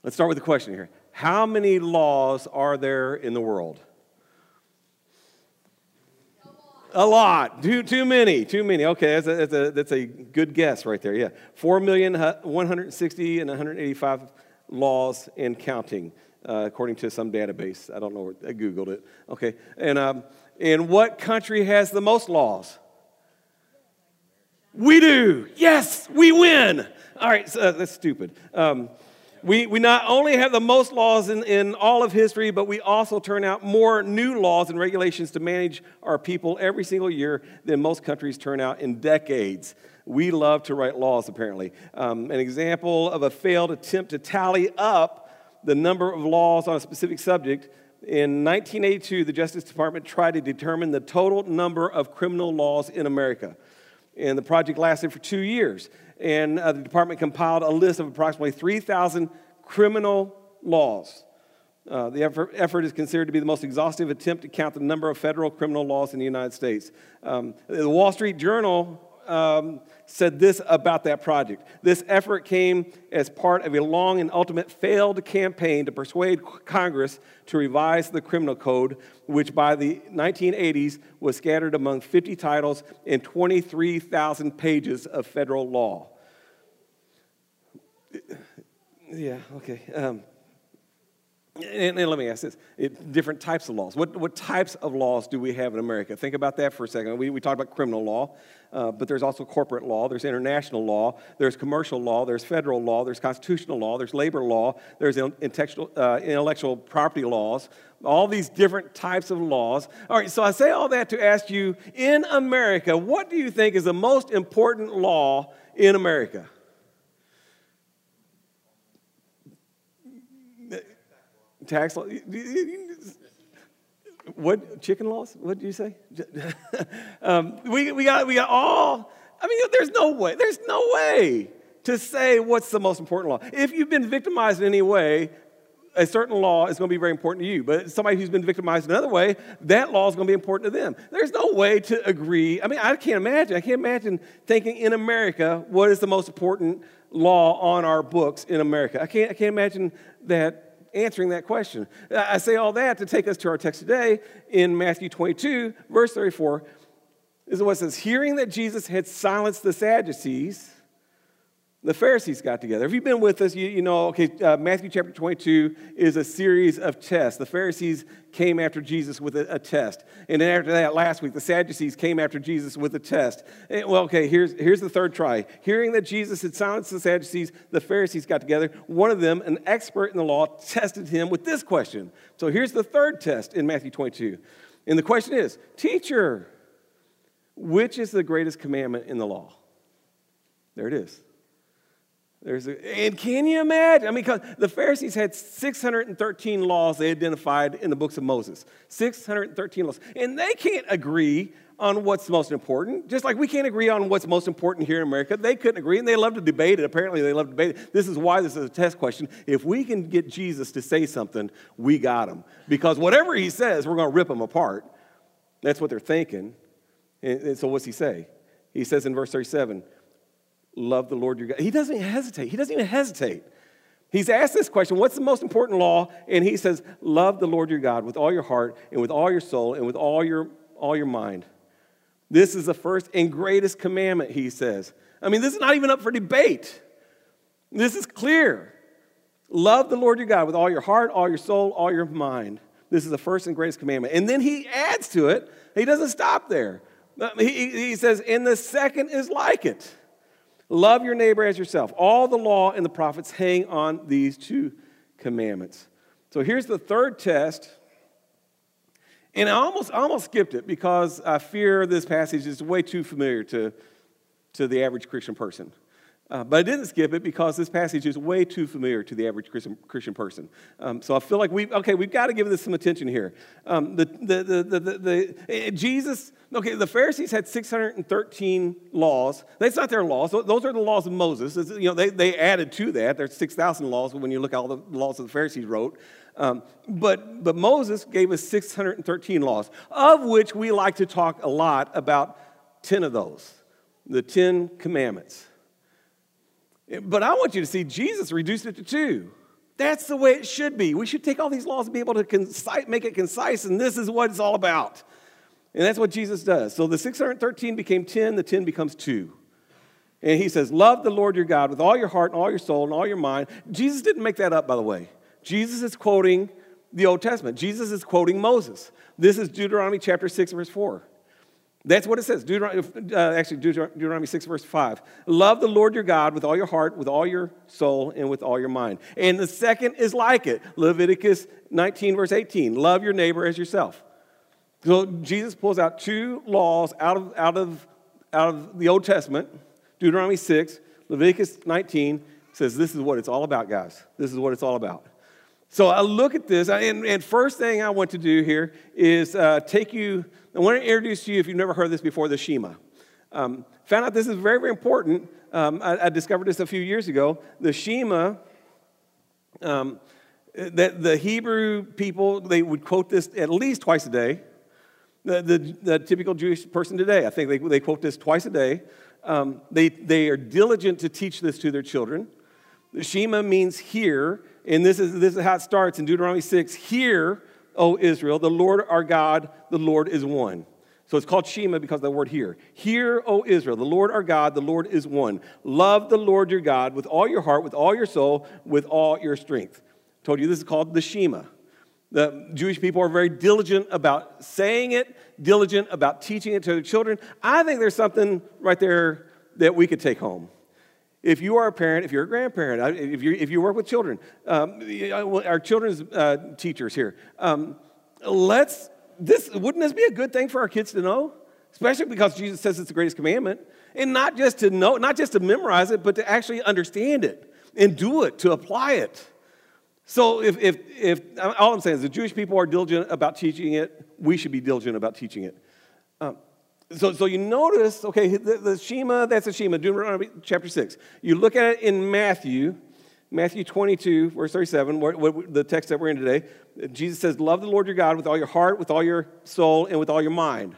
Let's start with the question here. How many laws are there in the world? A lot. Too many. Okay, that's a good guess right there. Yeah, 4,160,000 and 185 laws and counting, according to some database. I don't know. I Googled it. Okay, and what country has the most laws? We do. Yes, we win. All right, so that's stupid. We not only have the most laws in all of history, but we also turn out more new laws and regulations to manage our people every single year than most countries turn out in decades. We love to write laws, apparently. An example of a failed attempt to tally up the number of laws on a specific subject, in 1982, the Justice Department tried to determine the total number of criminal laws in America. And the project lasted for 2 years. And the department compiled a list of approximately 3,000 criminal laws. The effort is considered to be the most exhaustive attempt to count the number of federal criminal laws in the United States. The Wall Street Journal said this about that project. This effort came as part of a long and ultimate failed campaign to persuade Congress to revise the criminal code, which by the 1980s was scattered among 50 titles and 23,000 pages of federal law. Yeah, okay. And let me ask this, different types of laws. What types of laws do we have in America? Think about that for a second. We talked about criminal law, but there's also corporate law, there's international law, there's commercial law, there's federal law, there's constitutional law, there's labor law, there's intellectual property laws, all these different types of laws. All right, so I say all that to ask you, in America, what do you think is the most important law in America? Tax law? What, chicken laws? What did you say? We got all, I mean, there's no way to say what's the most important law. If you've been victimized in any way, a certain law is going to be very important to you. But somebody who's been victimized another way, that law is going to be important to them. There's no way to agree. I mean, I can't imagine thinking in America, what is the most important law on our books in America? I can't imagine that. Answering that question. I say all that to take us to our text today in Matthew 22, verse 34, is what it says, hearing that Jesus had silenced the Sadducees, the Pharisees got together. If you've been with us, you know, okay, Matthew chapter 22 is a series of tests. The Pharisees came after Jesus with a test. And then after that, last week, the Sadducees came after Jesus with a test. And, well, okay, here's the third try. Hearing that Jesus had silenced the Sadducees, the Pharisees got together. One of them, an expert in the law, tested him with this question. So here's the third test in Matthew 22. And the question is, teacher, which is the greatest commandment in the law? There it is. And can you imagine? I mean, because the Pharisees had 613 laws they identified in the books of Moses. 613 laws. And they can't agree on what's most important. Just like we can't agree on what's most important here in America. They couldn't agree, and they love to debate it. Apparently, they love to debate it. This is why this is a test question. If we can get Jesus to say something, we got him. Because whatever he says, we're going to rip him apart. That's what they're thinking. And so what's he say? He says in verse 37, love the Lord your God. He doesn't even hesitate. He's asked this question, what's the most important law? And he says, love the Lord your God with all your heart and with all your soul and with all your mind. This is the first and greatest commandment, he says. I mean, this is not even up for debate. This is clear. Love the Lord your God with all your heart, all your soul, all your mind. This is the first and greatest commandment. And then he adds to it, he doesn't stop there. He says, and the second is like it. Love your neighbor as yourself. All the law and the prophets hang on these two commandments. So here's the third test. And I almost skipped it because I fear this passage is way too familiar to the average Christian person. But I didn't skip it because this passage is way too familiar to the average Christian person. So I feel like we've got to give this some attention here. Jesus, okay, the Pharisees had 613 laws. That's not their laws. Those are the laws of Moses. You know, they added to that. There's 6,000 laws when you look at all the laws that the Pharisees wrote. But Moses gave us 613 laws, of which we like to talk a lot about 10 of those, the 10 commandments. But I want you to see Jesus reduced it to 2. That's the way it should be. We should take all these laws and be able to make it concise, and this is what it's all about. And that's what Jesus does. So the 613 became 10, the 10 becomes 2. And he says, love the Lord your God with all your heart and all your soul and all your mind. Jesus didn't make that up, by the way. Jesus is quoting the Old Testament. Jesus is quoting Moses. This is Deuteronomy chapter 6, verse 4. That's what it says. Deuteronomy 6, verse 5. Love the Lord your God with all your heart, with all your soul, and with all your mind. And the second is like it. Leviticus 19, verse 18. Love your neighbor as yourself. So Jesus pulls out 2 laws out of the Old Testament. Deuteronomy 6, Leviticus 19 says this is what it's all about, guys. This is what it's all about. So I look at this, and first thing I want to do here is I want to introduce to you, if you've never heard this before, the Shema. Found out this is very, very important. I discovered this a few years ago. The Shema, that the Hebrew people, they would quote this at least twice a day. The typical Jewish person today, I think they quote this twice a day. They are diligent to teach this to their children. The Shema means hear, and this is how it starts in Deuteronomy 6. Hear, O Israel, the Lord our God, the Lord is one. So it's called Shema because of the word hear. Hear, O Israel, the Lord our God, the Lord is one. Love the Lord your God with all your heart, with all your soul, with all your strength. I told you this is called the Shema. The Jewish people are very diligent about saying it, diligent about teaching it to their children. I think there's something right there that we could take home. If you are a parent, if you're a grandparent, if you work with children, our children's teachers here, wouldn't this be a good thing for our kids to know? Especially because Jesus says it's the greatest commandment. And not just to know, not just to memorize it, but to actually understand it and do it, to apply it. So if all I'm saying is the Jewish people are diligent about teaching it, we should be diligent about teaching it. So you notice, okay, the Shema, that's the Shema, Deuteronomy chapter 6. You look at it in Matthew 22, verse 37, the text that we're in today. Jesus says, love the Lord your God with all your heart, with all your soul, and with all your mind.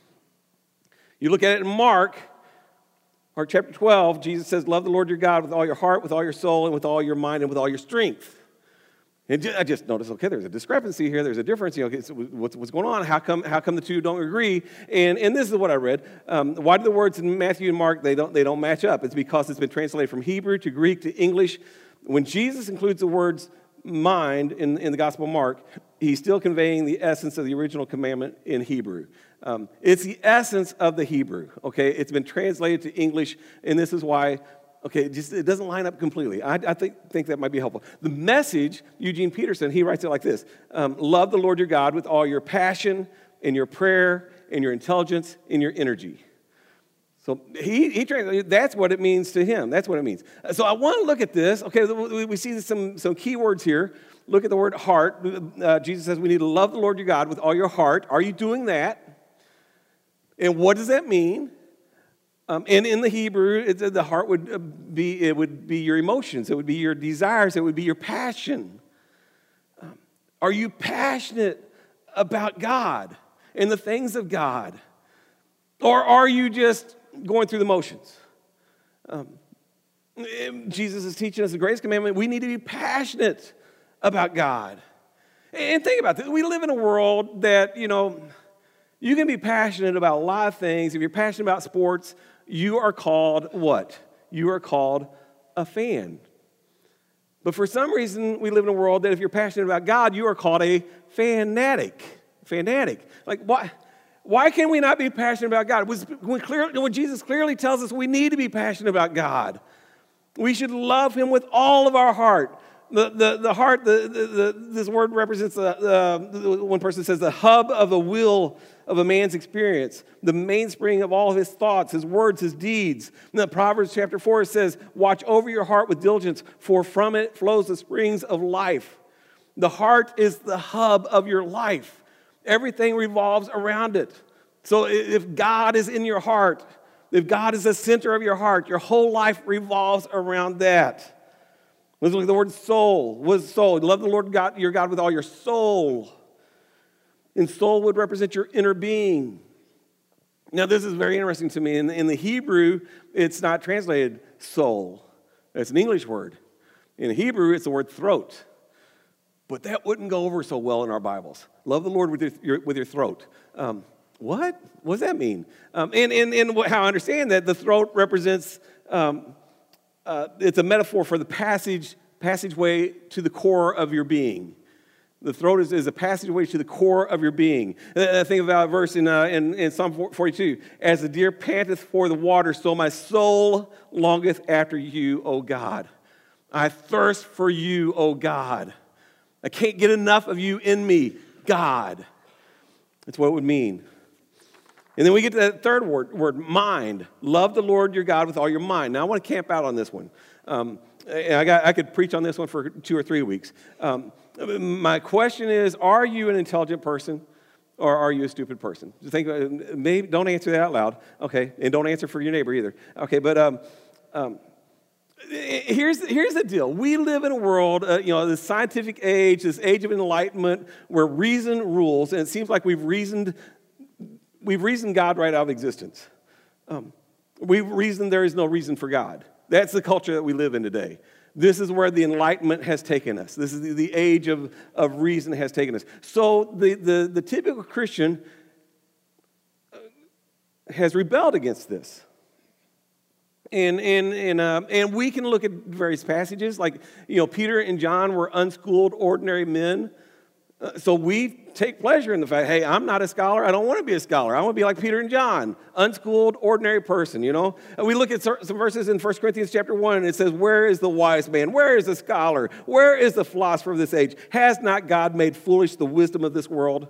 You look at it in Mark chapter 12, Jesus says, love the Lord your God with all your heart, with all your soul, and with all your mind, and with all your strength. And I just noticed, okay, there's a discrepancy here. There's a difference. Okay, so what's going on? How come the two don't agree? And this is what I read. Why do the words in Matthew and Mark, they don't match up? It's because it's been translated from Hebrew to Greek to English. When Jesus includes the words mind in the Gospel of Mark, he's still conveying the essence of the original commandment in Hebrew. It's the essence of the Hebrew, okay? It's been translated to English, and this is why, okay, it doesn't line up completely. I think that might be helpful. The Message, Eugene Peterson, he writes it like this. Love the Lord your God with all your passion and your prayer and your intelligence and your energy. So he translated, that's what it means to him. That's what it means. So I want to look at this. Okay, we see some key words here. Look at the word heart. Jesus says we need to love the Lord your God with all your heart. Are you doing that? And what does that mean? And in the Hebrew, the heart would be your emotions. It would be your desires. It would be your passion. Are you passionate about God and the things of God? Or are you just going through the motions? Jesus is teaching us the greatest commandment. We need to be passionate about God. And think about this. We live in a world that, you can be passionate about a lot of things. If you're passionate about sports, you are called what? You are called a fan. But for some reason, we live in a world that if you're passionate about God, you are called a fanatic. Like, why can we not be passionate about God? When Jesus clearly tells us we need to be passionate about God. We should love him with all of our heart. The heart, this word represents, one person says, the hub of the will of a man's experience, the mainspring of all of his thoughts, his words, his deeds. And Proverbs chapter 4 says, watch over your heart with diligence, for from it flows the springs of life. The heart is the hub of your life. Everything revolves around it. So if God is in your heart, if God is the center of your heart, your whole life revolves around that. Let's look at the word soul. What is soul? Love the Lord God, your God with all your soul. And soul would represent your inner being. Now, this is very interesting to me. In the Hebrew, it's not translated soul. It's an English word. In Hebrew, it's the word throat. But that wouldn't go over so well in our Bibles. Love the Lord with your throat. What? What does that mean? And how I understand that, the throat represents, it's a metaphor for the passageway to the core of your being. The throat is a passageway to the core of your being. Think about a verse in Psalm 42. As the deer panteth for the water, so my soul longeth after you, O God. I thirst for you, O God. I can't get enough of you in me, God. That's what it would mean. And then we get to that third word, mind. Love the Lord your God with all your mind. Now, I want to camp out on this one. I could preach on this one for 2 or 3 weeks. My question is, are you an intelligent person or are you a stupid person? Think, maybe don't answer that out loud. Okay, and don't answer for your neighbor either. Okay, but here's the deal. We live in a world, this scientific age, this age of enlightenment, where reason rules, and it seems like we've reasoned God right out of existence. We've reasoned there is no reason for God. That's the culture that we live in today. This is where the Enlightenment has taken us. This is the age of reason has taken us. So the typical Christian has rebelled against this. And we can look at various passages, like, Peter and John were unschooled, ordinary men. So we take pleasure in the fact, hey, I'm not a scholar. I don't want to be a scholar. I want to be like Peter and John, unschooled, ordinary person, And we look at some verses in 1 Corinthians chapter 1, and it says, where is the wise man? Where is the scholar? Where is the philosopher of this age? Has not God made foolish the wisdom of this world?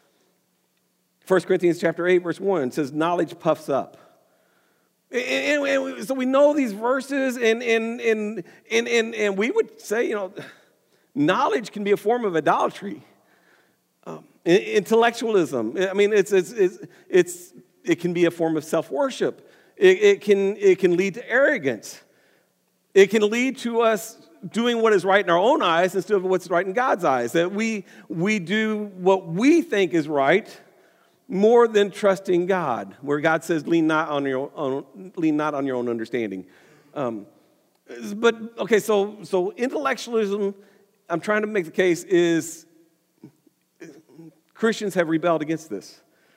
1 Corinthians chapter 8, verse 1 says, knowledge puffs up. And so we know these verses, and we would say, knowledge can be a form of idolatry. Intellectualism. I mean, it can be a form of self-worship. It can lead to arrogance. It can lead to us doing what is right in our own eyes instead of what's right in God's eyes. That we do what we think is right more than trusting God, where God says, lean not on your own understanding. But okay, so intellectualism, I'm trying to make the case, is Christians have rebelled against this.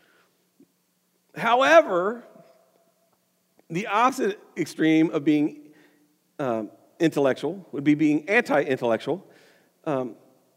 However, the opposite extreme of being intellectual would be being anti-intellectual. I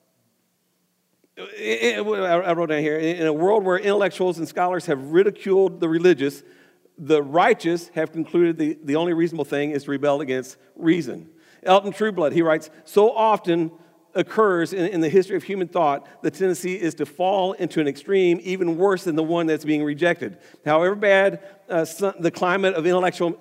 wrote down here, in a world where intellectuals and scholars have ridiculed the religious, the righteous have concluded the only reasonable thing is to rebel against reason. Elton Trueblood, he writes, so often occurs in the history of human thought, the tendency is to fall into an extreme even worse than the one that's being rejected. However bad the climate of intellectual,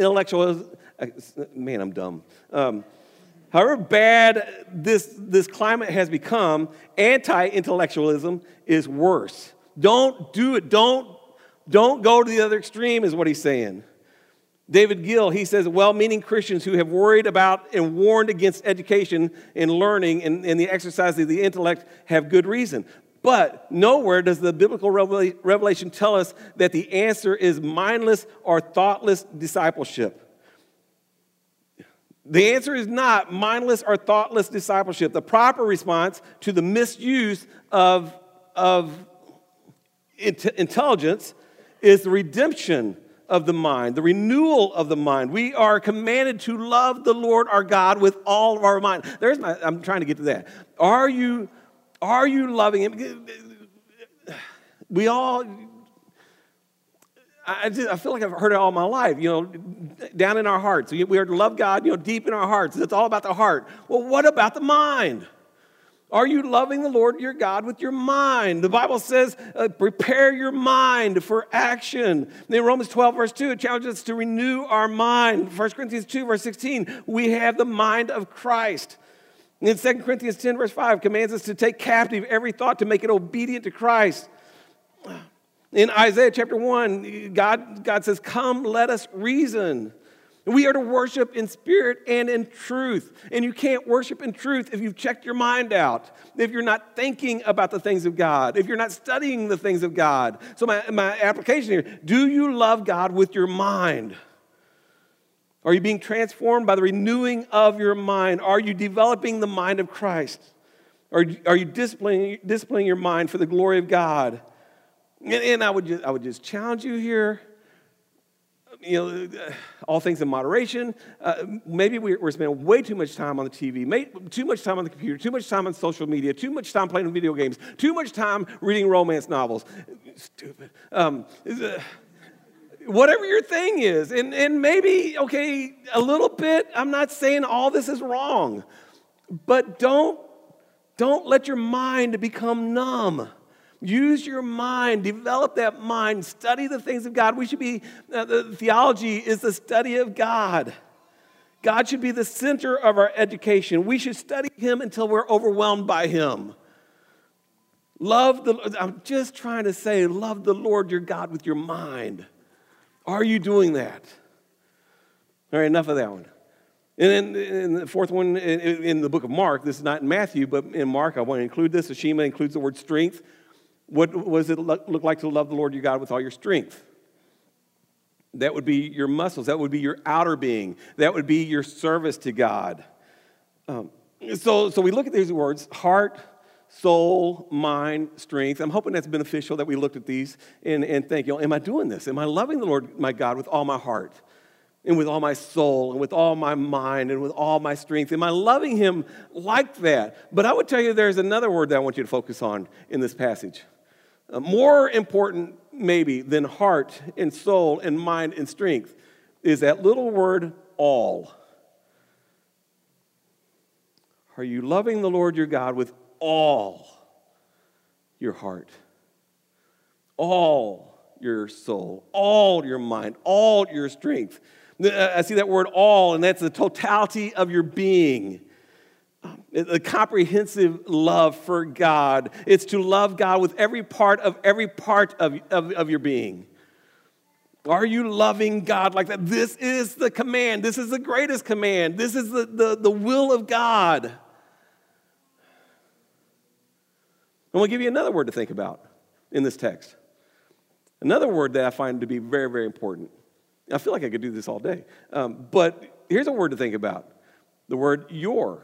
man, I'm dumb. However bad this climate has become, anti-intellectualism is worse. Don't do it. Don't go to the other extreme is what he's saying. David Gill, he says, well-meaning Christians who have worried about and warned against education and learning and the exercise of the intellect have good reason. But nowhere does the biblical revelation tell us that the answer is mindless or thoughtless discipleship. The answer is not mindless or thoughtless discipleship. The proper response to the misuse of intelligence is the redemption of the mind, the renewal of the mind. We are commanded to love the Lord our God with all of our mind. I'm trying to get to that. Are you loving Him? We all, I feel like I've heard it all my life, down in our hearts. We are to love God, deep in our hearts. It's all about the heart. Well, what about the mind? Are you loving the Lord your God with your mind? The Bible says, prepare your mind for action. In Romans 12, verse 2, it challenges us to renew our mind. 1 Corinthians 2, verse 16, we have the mind of Christ. And in 2 Corinthians 10, verse 5, commands us to take captive every thought to make it obedient to Christ. In Isaiah chapter 1, God says, come, let us reason. We are to worship in spirit and in truth. And you can't worship in truth if you've checked your mind out, if you're not thinking about the things of God, if you're not studying the things of God. So my application here, do you love God with your mind? Are you being transformed by the renewing of your mind? Are you developing the mind of Christ? Are you disciplining your mind for the glory of God? And I would just challenge you here. All things in moderation. Maybe we're spending way too much time on the TV, too much time on the computer, too much time on social media, too much time playing video games, too much time reading romance novels. Stupid. Whatever your thing is, and maybe, okay, a little bit, I'm not saying all this is wrong, but don't let your mind become numb. Use your mind, develop that mind, study the things of God. The theology is the study of God. God should be the center of our education. We should study Him until we're overwhelmed by Him. I'm just trying to say, love the Lord your God with your mind. Are you doing that? All right, enough of that one. And then the fourth one, in the book of Mark, this is not in Matthew, but in Mark, I want to include this. Ashima includes the word strength. What does it look like to love the Lord your God with all your strength? That would be your muscles. That would be your outer being. That would be your service to God. So we look at these words, heart, soul, mind, strength. I'm hoping that's beneficial that we looked at these and think, am I doing this? Am I loving the Lord my God with all my heart and with all my soul and with all my mind and with all my strength? Am I loving Him like that? But I would tell you there's another word that I want you to focus on in this passage. More important, maybe, than heart and soul and mind and strength is that little word, all. Are you loving the Lord your God with all your heart, all your soul, all your mind, all your strength? I see that word all, and that's the totality of your being. A comprehensive love for God. It's to love God with every part of your being. Are you loving God like that? This is the command. This is the greatest command. This is the will of God. I'm going to give you another word to think about in this text. Another word that I find to be very, very important. I feel like I could do this all day. But here's a word to think about. The word your.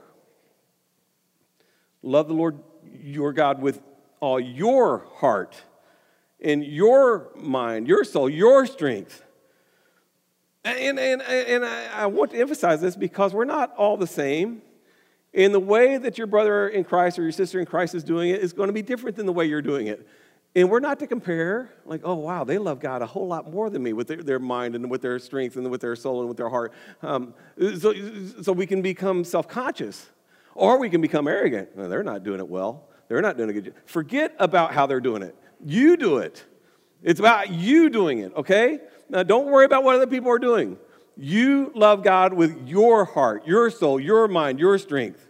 Love the Lord your God with all your heart and your mind, your soul, your strength. And I want to emphasize this because we're not all the same. And the way that your brother in Christ or your sister in Christ is doing it is going to be different than the way you're doing it. And we're not to compare, like, oh, wow, they love God a whole lot more than me with their mind and with their strength and with their soul and with their heart. So we can become self-conscious. Or we can become arrogant. No, they're not doing it well. They're not doing a good job. Forget about how they're doing it. You do it. It's about you doing it, okay? Now, don't worry about what other people are doing. You love God with your heart, your soul, your mind, your strength.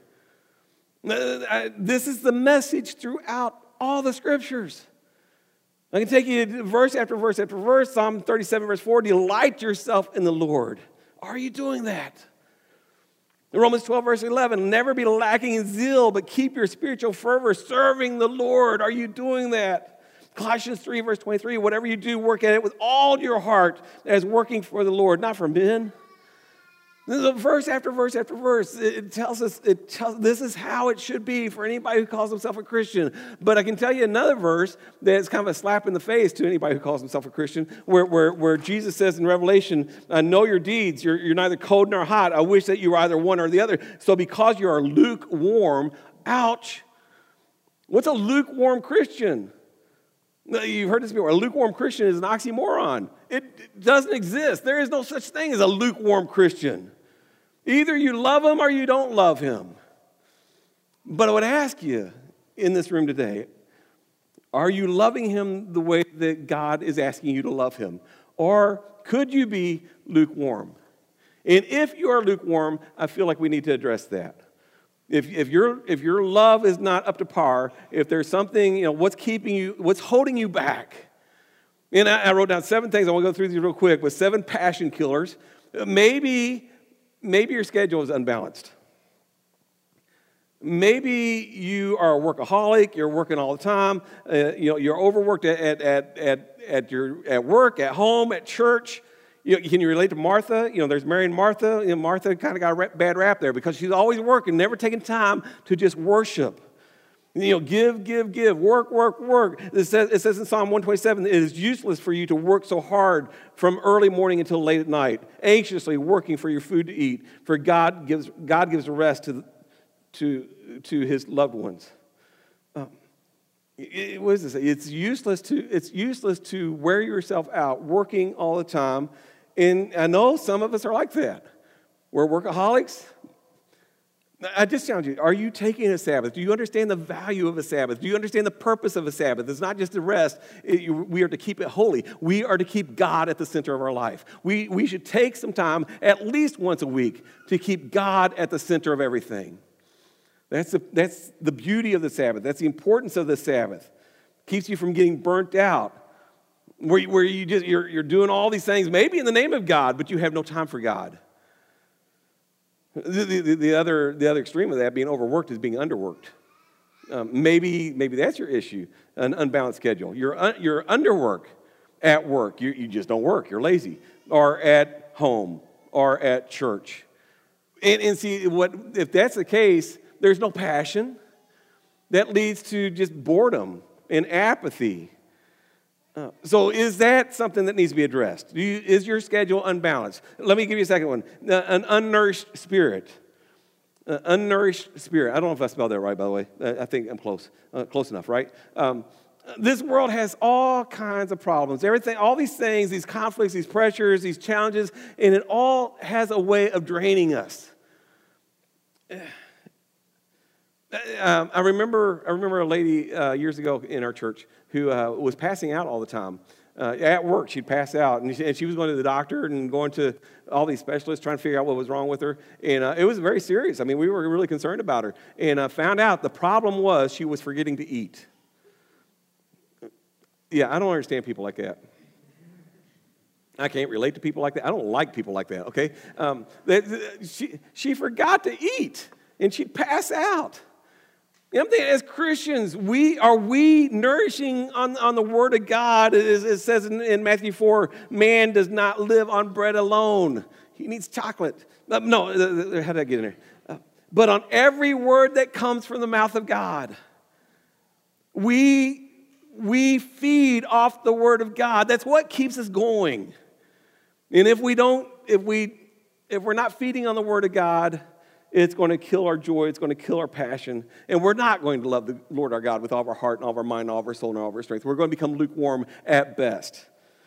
This is the message throughout all the scriptures. I can take you verse after verse after verse. Psalm 37, verse 4, delight yourself in the Lord. Are you doing that? In Romans 12, verse 11, never be lacking in zeal, but keep your spiritual fervor serving the Lord. Are you doing that? Colossians 3, verse 23, whatever you do, work at it with all your heart as working for the Lord, not for men. This is verse after verse after verse. It tells us this is how it should be for anybody who calls himself a Christian. But I can tell you another verse that's kind of a slap in the face to anybody who calls himself a Christian, where Jesus says in Revelation, I know your deeds. You're neither cold nor hot. I wish that you were either one or the other. So because you are lukewarm, ouch. What's a lukewarm Christian? You've heard this before. A lukewarm Christian is an oxymoron. It doesn't exist. There is no such thing as a lukewarm Christian. Either you love him or you don't love him. But I would ask you in this room today, are you loving him the way that God is asking you to love him? Or could you be lukewarm? And if you are lukewarm, I feel like we need to address that. If your love is not up to par, if there's something, what's holding you back? And I wrote down 7 things. I want to go through these real quick, with 7 passion killers. Maybe your schedule is unbalanced. Maybe you are a workaholic. You're working all the time. You're overworked at work, at home, at church. Can you relate to Martha? There's Mary and Martha. Martha kind of got a bad rap there because she's always working, never taking time to just worship. Give, work. It says in Psalm 127, it is useless for you to work so hard from early morning until late at night, anxiously working for your food to eat, for God gives rest to his loved ones. What does it say? It's useless to wear yourself out working all the time. And I know some of us are like that. We're workaholics. I just challenge you, are you taking a Sabbath? Do you understand the value of a Sabbath? Do you understand the purpose of a Sabbath? It's not just to rest. We are to keep it holy. We are to keep God at the center of our life. We should take some time, at least once a week, to keep God at the center of everything. That's the beauty of the Sabbath. That's the importance of the Sabbath. Keeps you from getting burnt out, where you're doing all these things, maybe in the name of God, but you have no time for God. The other extreme of that, being overworked, is being underworked. Maybe that's your issue, an unbalanced schedule. You're underwork at work. You just don't work. You're lazy. Or at home, or at church. And see, if that's the case, there's no passion. That leads to just boredom and apathy. So is that something that needs to be addressed? Is your schedule unbalanced? Let me give you a second one. An unnourished spirit. Unnourished spirit. I don't know if I spelled that right, by the way. I think I'm close. Close enough, right? This world has all kinds of problems. Everything, all these things, these conflicts, these pressures, these challenges, and it all has a way of draining us. I remember a lady years ago in our church who was passing out all the time. At work, she'd pass out, and she was going to the doctor and going to all these specialists trying to figure out what was wrong with her. And it was very serious. I mean, we were really concerned about her. And found out the problem was she was forgetting to eat. Yeah, I don't understand people like that. I can't relate to people like that. I don't like people like that, okay? She forgot to eat, and she'd pass out. I'm thinking, as Christians, are we nourishing on the Word of God? It says in Matthew 4, man does not live on bread alone. He needs chocolate. No, how did I get in there? But on every word that comes from the mouth of God. We feed off the Word of God. That's what keeps us going. And if we're not feeding on the Word of God, it's going to kill our joy. It's going to kill our passion. And we're not going to love the Lord our God with all of our heart and all of our mind, all of our soul, and all of our strength. We're going to become lukewarm at best.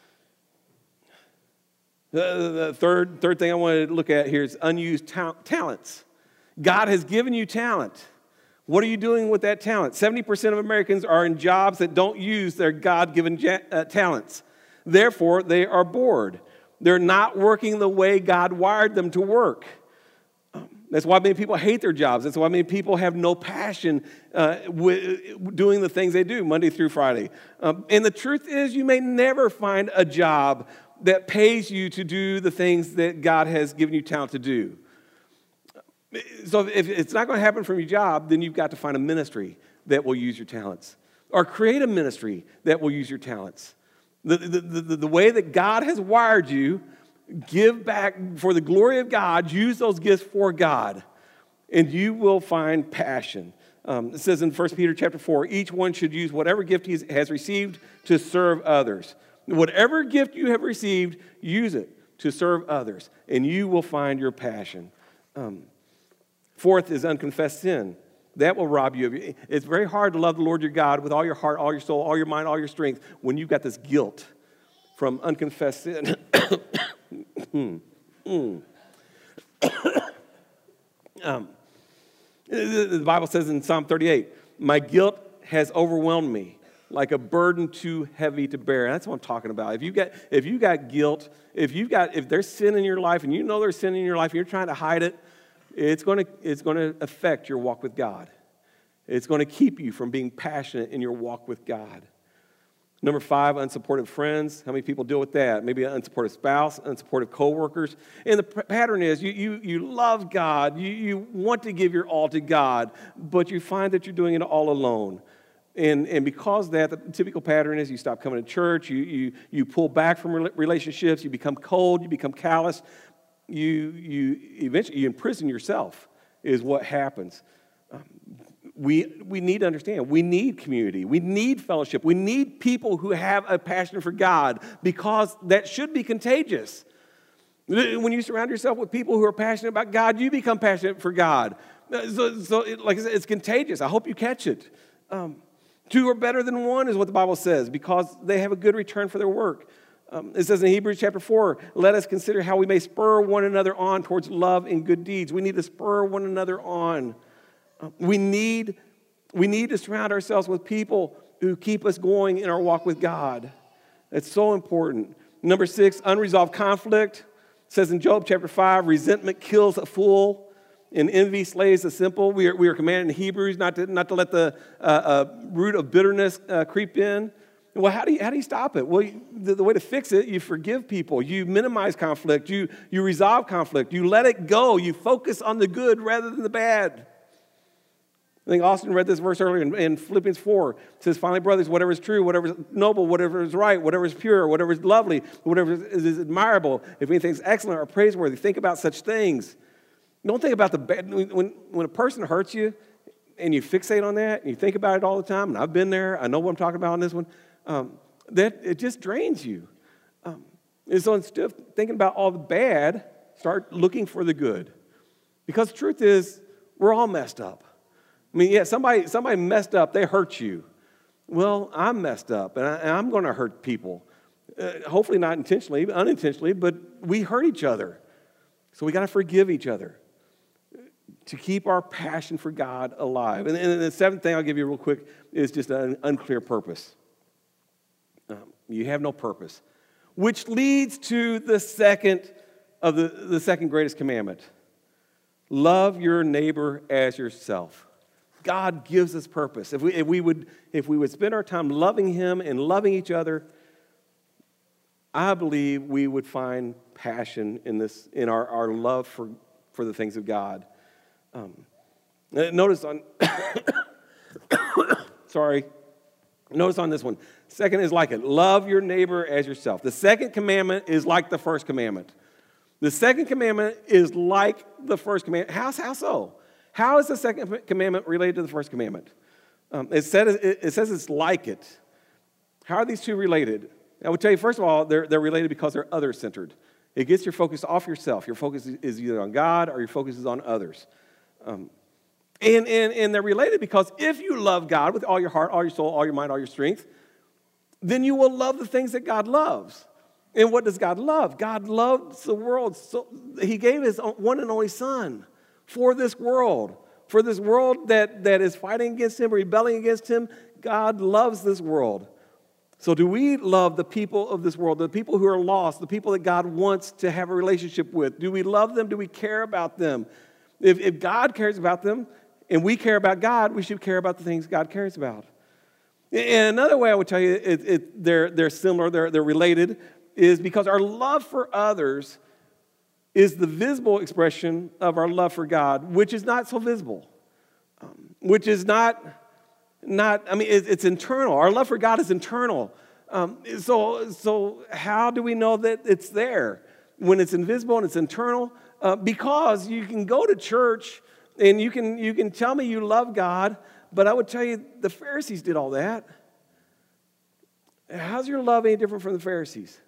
The third thing I want to look at here is unused talents. God has given you talent. What are you doing with that talent? 70% of Americans are in jobs that don't use their God-given talents. Therefore, they are bored. They're not working the way God wired them to work. That's why many people hate their jobs. That's why many people have no passion with doing the things they do Monday through Friday. And the truth is, you may never find a job that pays you to do the things that God has given you talent to do. So if it's not going to happen from your job, then you've got to find a ministry that will use your talents. Or create a ministry that will use your talents. The way that God has wired you, give back for the glory of God. Use those gifts for God, and you will find passion. It says in 1 Peter chapter 4, each one should use whatever gift he has received to serve others. Whatever gift you have received, use it to serve others, and you will find your passion. Fourth is unconfessed sin. That will rob you of you. It's very hard to love the Lord your God with all your heart, all your soul, all your mind, all your strength when you've got this guilt from unconfessed sin. The Bible says in Psalm 38, my guilt has overwhelmed me like a burden too heavy to bear. And that's what I'm talking about. If you got guilt, if there's sin in your life and you know there's sin in your life and you're trying to hide it, it's going to affect your walk with God. It's going to keep you from being passionate in your walk with God. Number 5, unsupportive friends. How many people deal with that? Maybe an unsupportive spouse, unsupportive coworkers. And the pattern is you love God. You want to give your all to God, but you find that you're doing it all alone. And because of that, the typical pattern is you stop coming to church, you pull back from relationships, you become cold, you become callous, you eventually you imprison yourself is what happens. We need to understand, we need community, we need fellowship, we need people who have a passion for God, because that should be contagious. When you surround yourself with people who are passionate about God, you become passionate for God. Like I said, it's contagious. I hope you catch it. Two are better than one is what the Bible says, because they have a good return for their work. It says in Hebrews chapter 4, let us consider how we may spur one another on towards love and good deeds. We need to spur one another on. We need to surround ourselves with people who keep us going in our walk with God. It's so important. Number 6, unresolved conflict. It says in Job chapter 5, resentment kills a fool and envy slays the simple. We are commanded in Hebrews not to let the root of bitterness creep in. Well, how do you stop it? Well, the way to fix it, you forgive people. You minimize conflict. You resolve conflict. You let it go. You focus on the good rather than the bad. I think Austin read this verse earlier in Philippians 4. It says, finally, brothers, whatever is true, whatever is noble, whatever is right, whatever is pure, whatever is lovely, whatever is admirable, if anything is excellent or praiseworthy, think about such things. Don't think about the bad. When a person hurts you and you fixate on that and you think about it all the time, and I've been there, I know what I'm talking about on this one, that it just drains you. And so instead of thinking about all the bad, start looking for the good. Because the truth is, we're all messed up. I mean, yeah, somebody messed up, they hurt you. Well, I'm messed up, and I'm going to hurt people. Hopefully not intentionally, unintentionally, but we hurt each other. So we got to forgive each other to keep our passion for God alive. And the seventh thing I'll give you real quick is just an unclear purpose. You have no purpose, which leads to the second of the second greatest commandment. Love your neighbor as yourself. God gives us purpose. If we would spend our time loving Him and loving each other, I believe we would find passion in our love for the things of God. Notice on Notice on this one. Second is like it. Love your neighbor as yourself. The second commandment is like the first commandment. The second commandment is like the first commandment. How so? How is the second commandment related to the first commandment? It says it's like it. How are these two related? I would tell you, first of all, they're related because they're other-centered. It gets your focus off yourself. Your focus is either on God or your focus is on others. And they're related because if you love God with all your heart, all your soul, all your mind, all your strength, then you will love the things that God loves. And what does God love? God loves the world. So He gave His one and only Son for this world that is fighting against Him, rebelling against Him. God loves this world. So do we love the people of this world, the people who are lost, the people that God wants to have a relationship with? Do we love them? Do we care about them? If God cares about them and we care about God, we should care about the things God cares about. And another way I would tell you they're similar, they're related, is because our love for others is the visible expression of our love for God, which is not so visible, which is not it's internal. Our love for God is internal. So how do we know that it's there when it's invisible and it's internal? Because you can go to church and you can tell me you love God, but I would tell you the Pharisees did all that. How's your love any different from the Pharisees?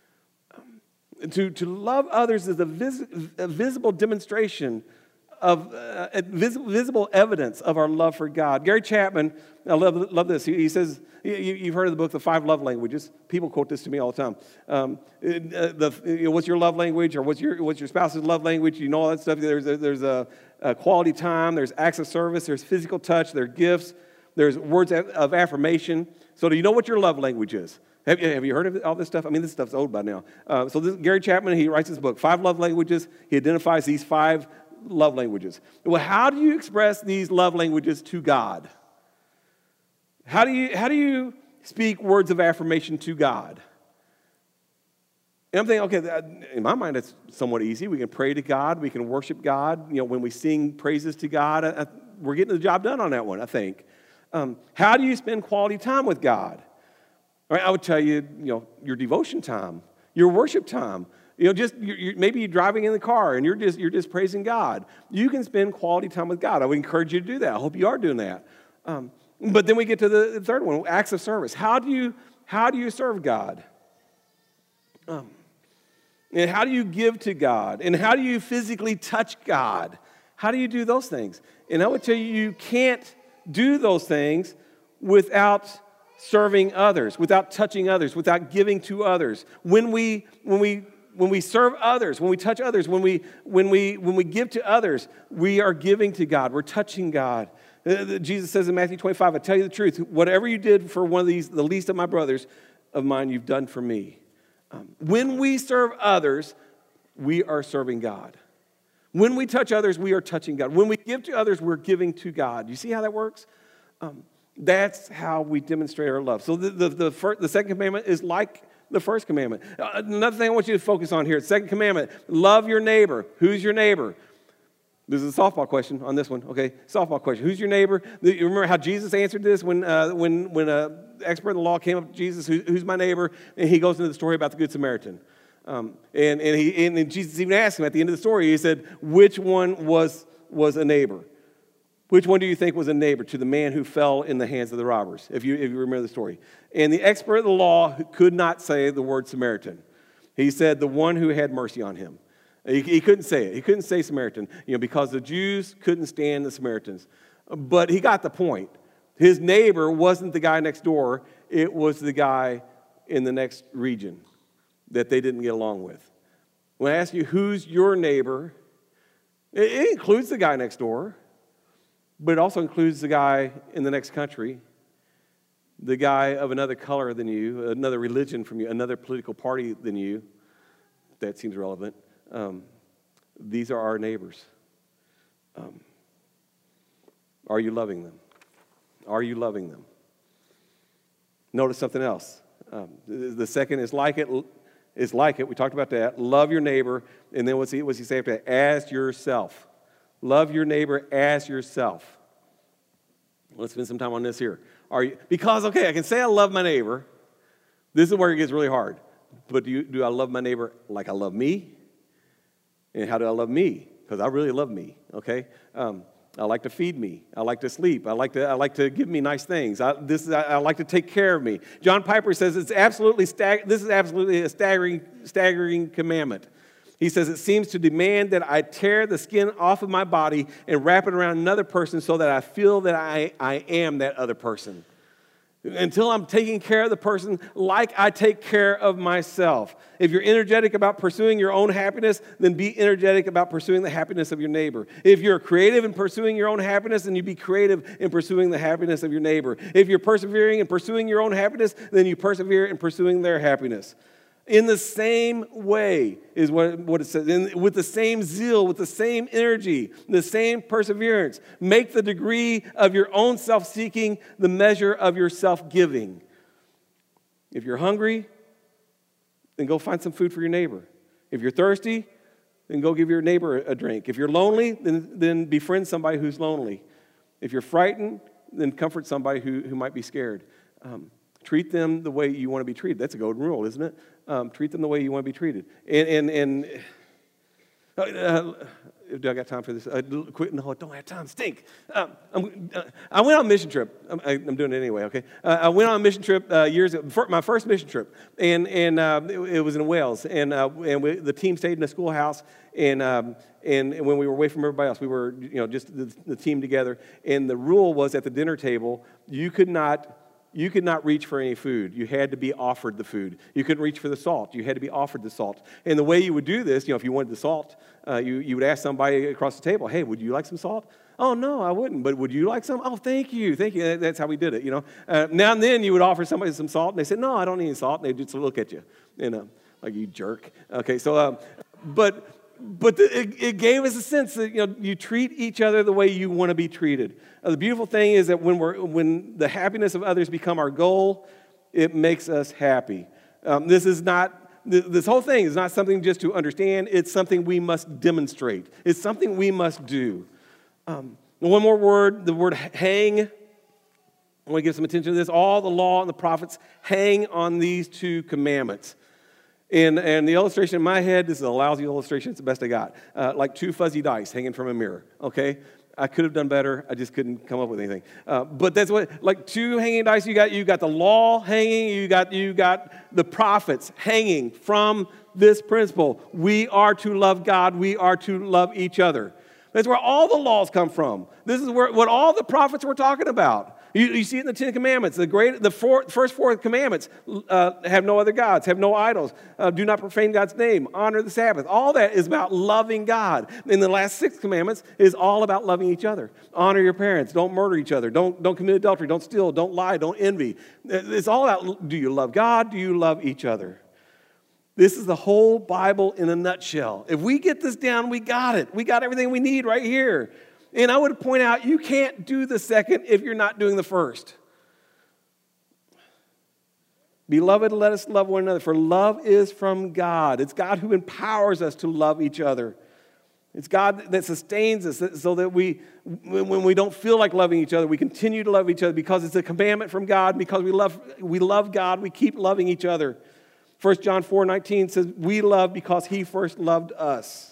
To love others is a visible demonstration of visible evidence of our love for God. Gary Chapman, I love this. He says, you've heard of the book, The 5 Love Languages. People quote this to me all the time. What's your love language, or what's your spouse's love language? You know all that stuff. There's a quality time. There's acts of service. There's physical touch. There are gifts. There's words of affirmation. So do you know what your love language is? Have you heard of all this stuff? I mean, this stuff's old by now. Gary Chapman, he writes this book, 5 Love Languages. He identifies these 5 love languages. Well, how do you express these love languages to God? How do you speak words of affirmation to God? And I'm thinking, okay, in my mind, it's somewhat easy. We can pray to God. We can worship God. When we sing praises to God, we're getting the job done on that one, I think. How do you spend quality time with God? All right, I would tell you, your devotion time, your worship time. Maybe you're driving in the car and you're just praising God. You can spend quality time with God. I would encourage you to do that. I hope you are doing that. But then we get to the third one, acts of service. How do you serve God? And how do you give to God? And how do you physically touch God? How do you do those things? And I would tell you, you can't do those things without serving others, without touching others, without giving to others. When we serve others, when we touch others, when we give to others, we are giving to God. We're touching God. Jesus says in Matthew 25, I tell you the truth, whatever you did for one of these, the least of my brothers of mine, you've done for me. When we serve others, we are serving God. When we touch others, we are touching God. When we give to others, we're giving to God. You see how that works? That's how we demonstrate our love. So the second commandment is like the first commandment. Another thing I want you to focus on here, second commandment, love your neighbor. Who's your neighbor? This is a softball question on this one, okay? Softball question. Who's your neighbor? You remember how Jesus answered this when an expert in the law came up to Jesus, who's my neighbor? And he goes into the story about the Good Samaritan. And Jesus even asked him at the end of the story, he said, which one was a neighbor? Which one do you think was a neighbor to the man who fell in the hands of the robbers, if you remember the story? And the expert of the law could not say the word Samaritan. He said the one who had mercy on him. He couldn't say it. He couldn't say Samaritan, because the Jews couldn't stand the Samaritans. But he got the point. His neighbor wasn't the guy next door. It was the guy in the next region that they didn't get along with. When I ask you, who's your neighbor, it includes the guy next door, but it also includes the guy in the next country, the guy of another color than you, another religion from you, another political party than you. That seems relevant. These are our neighbors. Are you loving them? Are you loving them? Notice something else. The second is like it. Is like it. We talked about that. Love your neighbor. And then what's he say after that? As yourself. Love your neighbor as yourself. Let's spend some time on this here. Because I can say I love my neighbor. This is where it gets really hard. But do I love my neighbor like I love me? And how do I love me? Because I really love me, okay? I like to feed me. I like to sleep. I like to give me nice things. I like to take care of me. John Piper says this is absolutely a staggering commandment. He says, it seems to demand that I tear the skin off of my body and wrap it around another person so that I feel that I am that other person. Until I'm taking care of the person like I take care of myself. If you're energetic about pursuing your own happiness, then be energetic about pursuing the happiness of your neighbor. If you're creative in pursuing your own happiness, then you be creative in pursuing the happiness of your neighbor. If you're persevering in pursuing your own happiness, then you persevere in pursuing their happiness. In the same way is what it says. With the same zeal, with the same energy, the same perseverance. Make the degree of your own self-seeking the measure of your self-giving. If you're hungry, then go find some food for your neighbor. If you're thirsty, then go give your neighbor a drink. If you're lonely, then befriend somebody who's lonely. If you're frightened, then comfort somebody who might be scared. Treat them the way you want to be treated. That's a golden rule, isn't it? Treat them the way you want to be treated. Do I got time for this? No, I don't have time. Stink. I went on a mission trip. I'm doing it anyway, okay? I went on a mission trip years ago, my first mission trip, and it was in Wales. And the team stayed in a schoolhouse, and when we were away from everybody else, we were just the team together. And the rule was at the dinner table, you could not reach for any food. You had to be offered the food. You couldn't reach for the salt. You had to be offered the salt. And the way you would do this, if you wanted the salt, you would ask somebody across the table, hey, would you like some salt? Oh, no, I wouldn't. But would you like some? Oh, thank you. Thank you. That's how we did it, Now and then you would offer somebody some salt, and they said, no, I don't need any salt. And they'd just look at you, like you jerk. Okay, so, but it gave us a sense that you treat each other the way you want to be treated. The beautiful thing is that when the happiness of others become our goal, it makes us happy. This whole thing is not something just to understand. It's something we must demonstrate. It's something we must do. One more word, the word hang. I want to give some attention to this. All the law and the prophets hang on these two commandments. And the illustration in my head, this is a lousy illustration. It's the best I got. Like two fuzzy dice hanging from a mirror, okay? I could have done better. I just couldn't come up with anything. But that's what, like two hanging dice, you got the law hanging, you got the prophets hanging from this principle. We are to love God. We are to love each other. That's where all the laws come from. This is what all the prophets were talking about. You see it in the Ten Commandments. The first four commandments, have no other gods, have no idols, do not profane God's name, honor the Sabbath. All that is about loving God. And the last 6 commandments is all about loving each other. Honor your parents, don't murder each other, don't commit adultery, don't steal, don't lie, don't envy. It's all about, do you love God, do you love each other? This is the whole Bible in a nutshell. If we get this down, we got it. We got everything we need right here. And I would point out, you can't do the second if you're not doing the first. Beloved, let us love one another, for love is from God. It's God who empowers us to love each other. It's God that sustains us so that when we don't feel like loving each other, we continue to love each other because it's a commandment from God. Because we love God, we keep loving each other. 1 John 4:19 says, we love because he first loved us.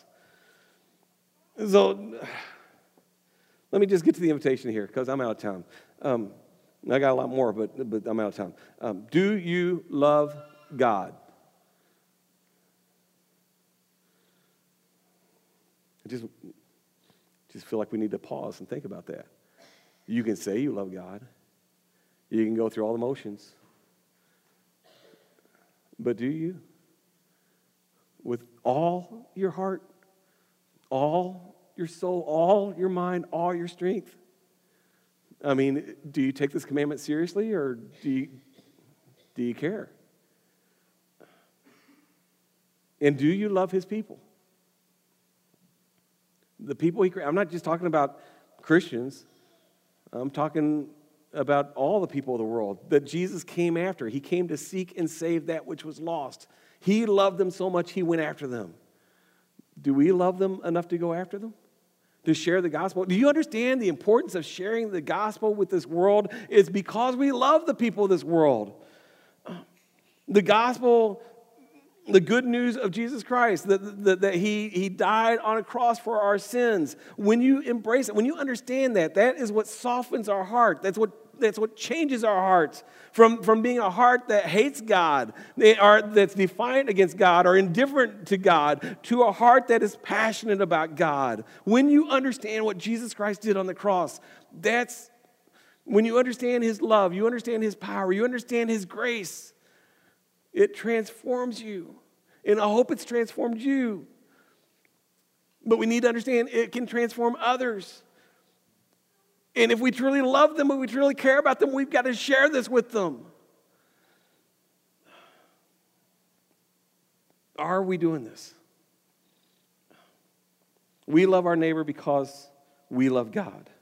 So let me just get to the invitation here because I'm out of town. I got a lot more, but I'm out of town. Do you love God? I just feel like we need to pause and think about that. You can say you love God. You can go through all the motions. But do you? With all your heart, all your soul, all your mind, all your strength? I mean, do you take this commandment seriously, or do you care? And do you love his people? The people he created. I'm not just talking about Christians. I'm talking about all the people of the world that Jesus came after. He came to seek and save that which was lost. He loved them so much, he went after them. Do we love them enough to go after them? To share the gospel? Do you understand the importance of sharing the gospel with this world? It's because we love the people of this world. The gospel, the good news of Jesus Christ, that he died on a cross for our sins. When you embrace it, when you understand that is what softens our heart. That's what changes our hearts from being a heart that hates God, that's defiant against God or indifferent to God, to a heart that is passionate about God. When you understand what Jesus Christ did on the cross, that's when you understand his love, you understand his power, you understand his grace. It transforms you. And I hope it's transformed you. But we need to understand it can transform others. And if we truly love them, if we truly care about them, we've got to share this with them. Are we doing this? We love our neighbor because we love God.